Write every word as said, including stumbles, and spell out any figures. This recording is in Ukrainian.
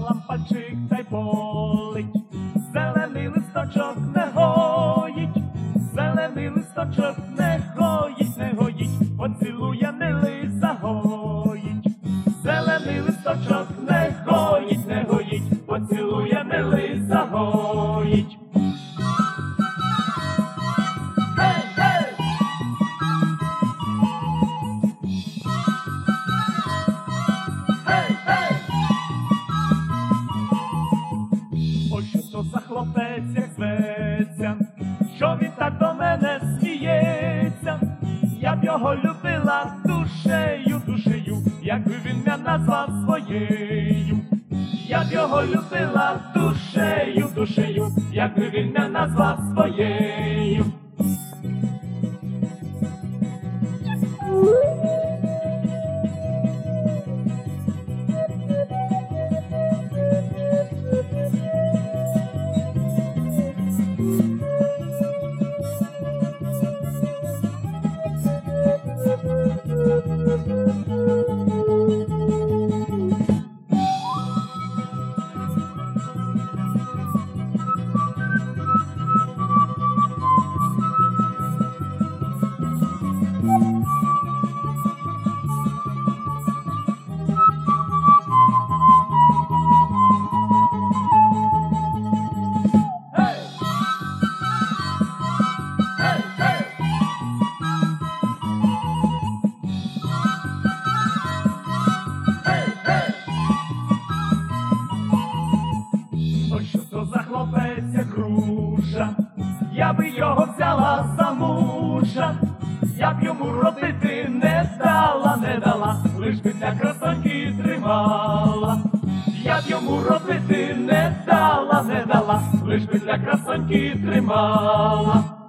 лампачик та й полить, зелений листочок не гоїть, зелений листочок не гоїть, не гоїть, поцілує милий загоїть, зелений листочок не гоїть, не гоїть, поцілує милий загоїть. Гей, гей! Гей, гей! Ой, що то за хлопець, як зветься, що він так до мене сміється, я б його любила душею, душею, якби він мене назвав своєю. Я б його любила душею, душею, якби він мене назвав своєю. Ой, що то за хлопець, як груша, я би його взяла за мужа, я б йому робити не дала, не дала, лиш би для красоньки тримала. Я б йому робити не дала, не дала, лиш би для красоньки тримала.